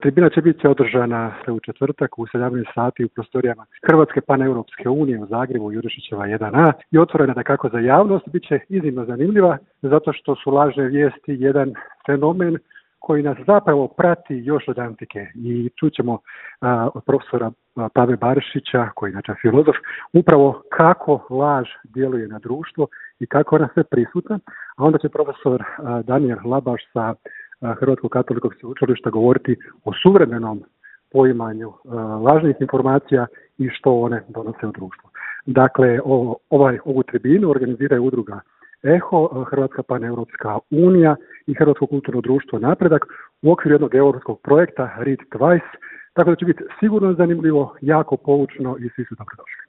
Tribina će biti održana u četvrtak u 17 sati u prostorijama Hrvatske paneuropske unije u Zagrebu, Jurišićeva 1A i otvorena dakako za javnost. Biće iznimno zanimljiva zato što su lažne vijesti jedan fenomen koji nas zapravo prati još od antike i čućemo od profesora Pave Barišića, koji je inače filozof, upravo kako laž djeluje na društvo i kako ona sve prisutna, a onda će profesor Danijel Labaš sa Hrvatskog katoličkog sveučilišta govoriti o suvremenom poimanju lažnih informacija i što one donose u društvo. Dakle, ovu tribinu organiziraju udruga EHO, Hrvatska paneuropska unija i Hrvatsko kulturno društvo Napredak u okviru jednog europskog projekta Read Twice, tako da će biti sigurno zanimljivo, jako poučno i svi su dobrodošli.